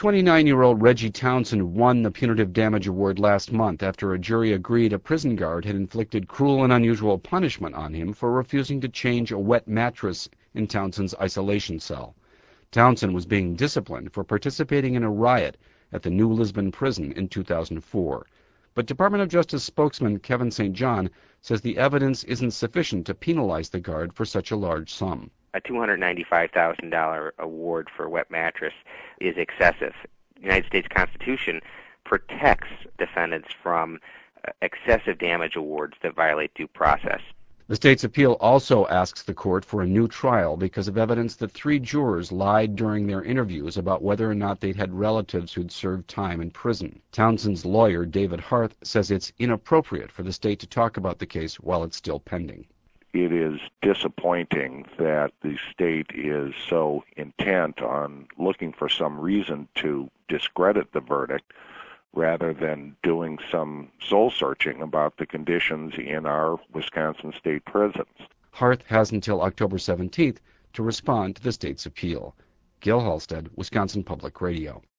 29-year-old Reggie Townsend won the punitive damage award last month after a jury agreed a prison guard had inflicted cruel and unusual punishment on him for refusing to change a wet mattress in Townsend's isolation cell. Townsend was being disciplined for participating in a riot at the New Lisbon prison in 2004. But Department of Justice spokesman Kevin St. John says the evidence isn't sufficient to penalize the guard for such a large sum. A $295,000 award for a wet mattress is excessive. The United States Constitution protects defendants from excessive damage awards that violate due process. The state's appeal also asks the court for a new trial because of evidence that 3 jurors lied during their interviews about whether or not they'd had relatives who'd served time in prison. Townsend's lawyer, David Harth, says it's inappropriate for the state to talk about the case while it's still pending. It is disappointing that the state is so intent on looking for some reason to discredit the verdict rather than doing some soul-searching about the conditions in our Wisconsin state prisons. Harth has until October 17th to respond to the state's appeal. Gil Halstead, Wisconsin Public Radio.